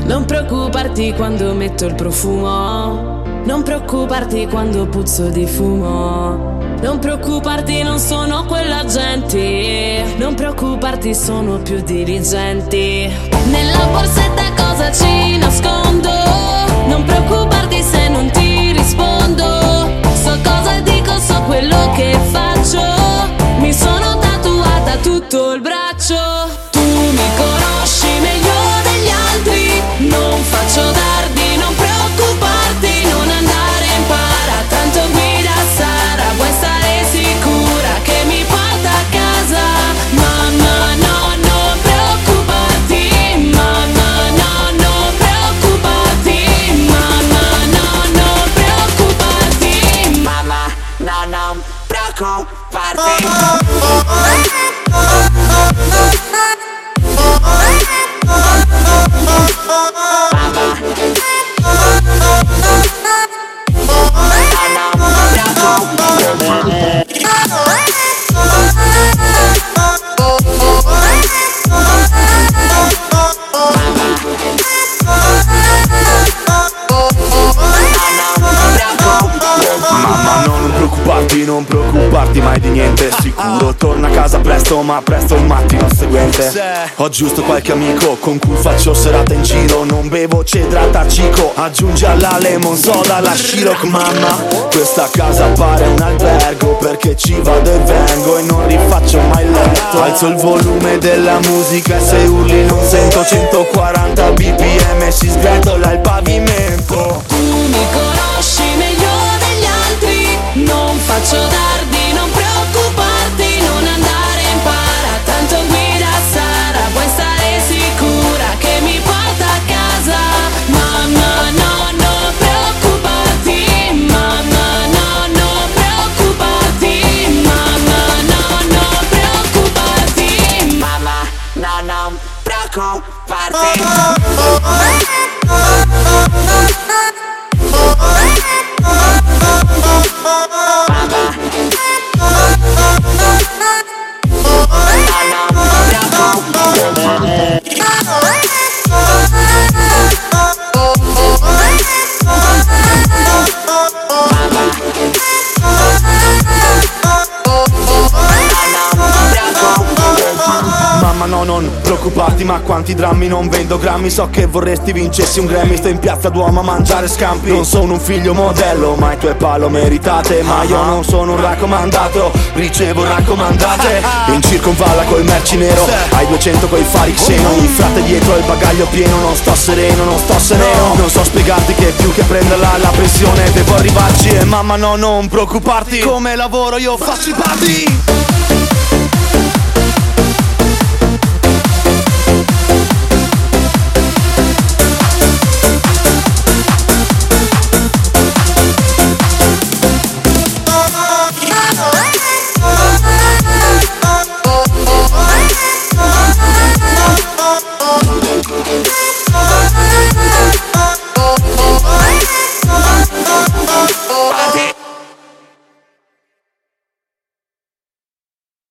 Non preoccuparti quando metto il profumo, non preoccuparti quando puzzo di fumo. Non preoccuparti, non sono quella gente. Non preoccuparti, sono più dirigenti. Nella borsetta cosa ci nascondo? Non preoccuparti se non ti rispondo. So cosa dico, so quello che faccio. Mi sono tatuata tutto il braccio. Tu mi conosci meglio degli altri. Non faccio dardi, non preoccuparti. Non andare in para, tanto guida Sara. Puoi stare sicura che mi porta a casa. Mamma no, non preoccuparti. Mamma no, non preoccuparti. Mamma no, non preoccuparti. Mamma no, non preoccuparti. Non preoccuparti mai di niente, sicuro torna a casa presto, ma presto il mattino seguente. Ho giusto qualche amico con cui faccio serata in giro. Non bevo cedrata cico, aggiungi alla lemon soda la Ciroc. Mamma, questa casa pare un albergo, perché ci vado e vengo e non rifaccio mai letto. Alzo il volume della musica e se urli non sento. 140 bpm si sgretola il pavimento. Tu mi conosci meglio degli altri. Non faccio dardi, non preoccuparti. Non andare in para, tanto guida Sara. Puoi stare sicura che mi porta a casa. Mamma no, non preoccuparti. Mamma no, non preoccuparti. Mamma no, non preoccuparti. Mamma no, non preoccuparti. Mamma no, non preoccuparti, ma quanti drammi, non vendo grammi. So che vorresti vincessi un Grammy. Sto in piazza Duomo a mangiare scampi. Non sono un figlio modello, ma i tuoi palo meritate. Ma io non sono un raccomandato, ricevo raccomandate. In circonvalla coi merci nero, ai 200 coi fari xeno. Il frate dietro il bagaglio pieno, non sto sereno, non sto sereno. Non so spiegarti che più che prenderla la pressione devo arrivarci. E mamma no, non preoccuparti, come lavoro io faccio i party.